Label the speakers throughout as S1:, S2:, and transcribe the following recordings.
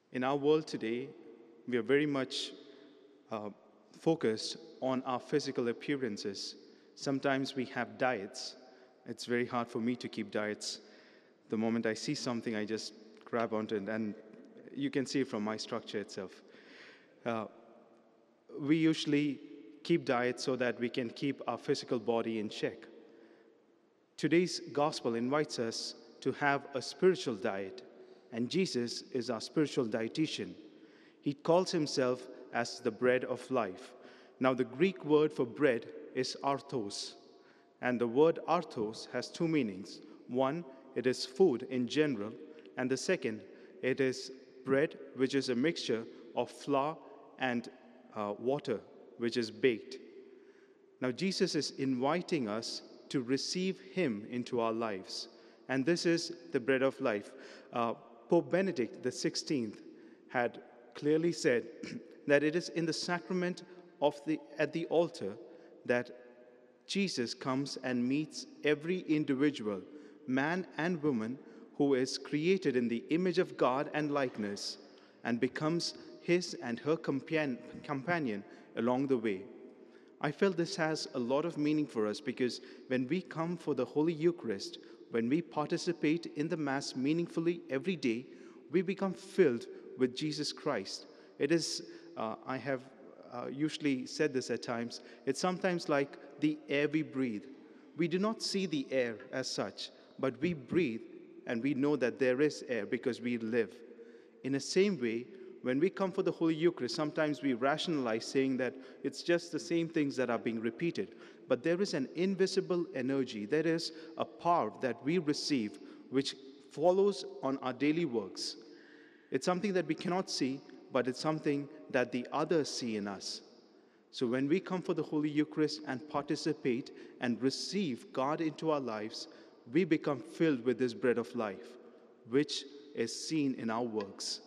S1: In our world today, we are very much focused on our physical appearances. Sometimes we have diets. It's very hard for me to keep diets. The moment I see something, I just grab onto it, and you can see from my structure itself. We usually keep diets so that we can keep our physical body in check. Today's gospel invites us to have a spiritual diet, and Jesus is our spiritual dietitian. He calls himself as the bread of life. Now, the Greek word for bread is arthos, and the word arthos has two meanings. One, it is food in general, and the second, it is bread, which is a mixture of flour and water, which is baked. Now, Jesus is inviting us to receive him into our lives, and this is the bread of life. Pope Benedict XVI had clearly said that it is in the sacrament at the altar that Jesus comes and meets every individual, man and woman, who is created in the image of God and likeness, and becomes his and her companion along the way. I felt this has a lot of meaning for us because when we come for the Holy Eucharist, when we participate in the Mass meaningfully every day, we become filled with Jesus Christ. It is, I have usually said this at times, it's sometimes like the air we breathe. We do not see the air as such, but we breathe and we know that there is air because we live. In the same way, when we come for the Holy Eucharist, sometimes we rationalize saying that it's just the same things that are being repeated. But there is an invisible energy, there is a power that we receive which follows on our daily works. It's something that we cannot see, but it's something that the others see in us. So when we come for the Holy Eucharist and participate and receive God into our lives, we become filled with this bread of life, which is seen in our works.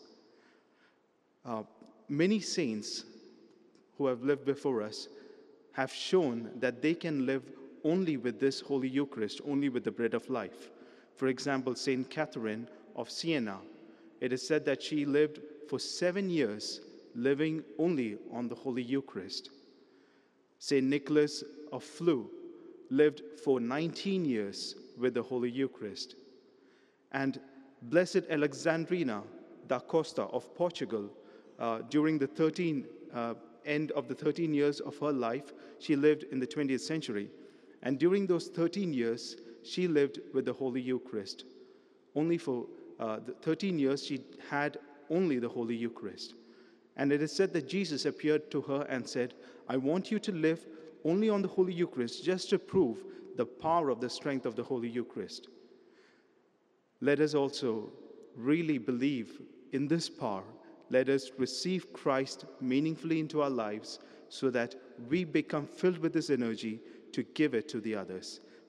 S1: Many saints who have lived before us have shown that they can live only with this Holy Eucharist, only with the bread of life. For example, Saint Catherine of Siena, it is said that she lived for 7 years living only on the Holy Eucharist. Saint Nicholas of Flue lived for 19 years with the Holy Eucharist. And Blessed Alexandrina da Costa of Portugal, during the end of the 13 years of her life, she lived in the 20th century. And during those 13 years, she lived with the Holy Eucharist. Only for the 13 years, she had only the Holy Eucharist. And it is said that Jesus appeared to her and said, I want you to live only on the Holy Eucharist, just to prove the power of the strength of the Holy Eucharist. Let us also really believe in this power. Let us receive Christ meaningfully into our lives so that we become filled with this energy to give it to the others.